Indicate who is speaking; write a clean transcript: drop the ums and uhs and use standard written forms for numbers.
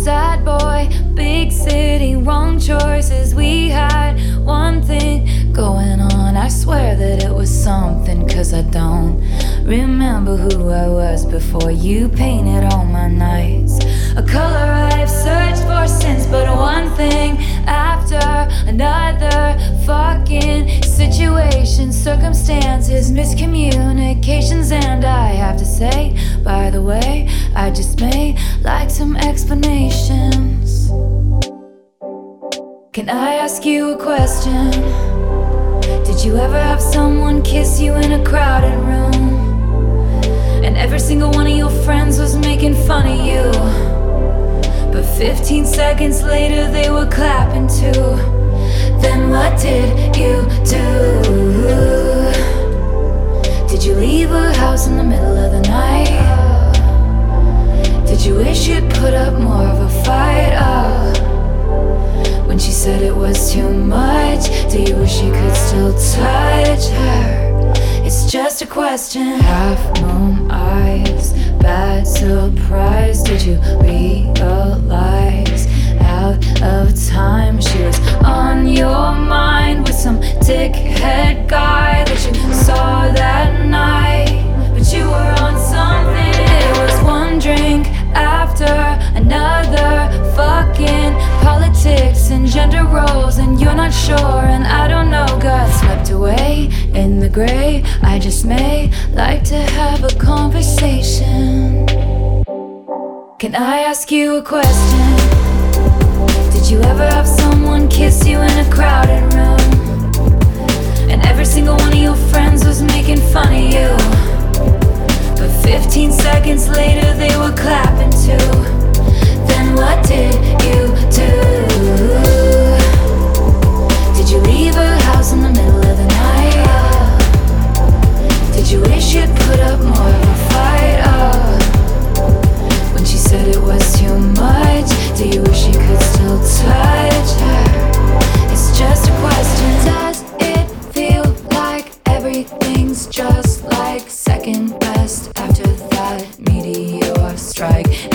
Speaker 1: sad boy, big city, wrong choices. We had one thing going on. I swear that it was something, 'cause I don't remember who I was before you painted all my nights a color I've searched for since. But one thing after another, fucking situations, circumstances, miscommunications. And I have to say, by the way, I just may like some explanations. Can I ask you a question? Did you ever have someone kiss you in a crowded room, and every single one of your friends was making fun of you, but 15 seconds later they were clapping too? Then what did you do? Did you leave her house in the middle of the night? Did you wish you'd put up more of a fight? When she said it was too much, do you wish you could still touch her? It's just a question. Half moon eyes, bad surprise. Did you realize out of time she was on your mind with some dickhead guy that you saw that night? But you were on something. It was one drink after another, fucking politics and gender roles, and you're not sure, and I don't know, got swept away in the gray. I just may like to have a conversation. Can I ask you a question? Did you ever have someone kiss you in a crowded room, and every single one of your friends was making fun of you, but 15 seconds later they were clapping too? Then what did you do? Did you leave her house in the middle of the night? Did you wish you'd put up more of a fight? When she said it was too much, do you wish you could still touch her? It's just a question. Does it feel like everything's just like second best after that meteor strike?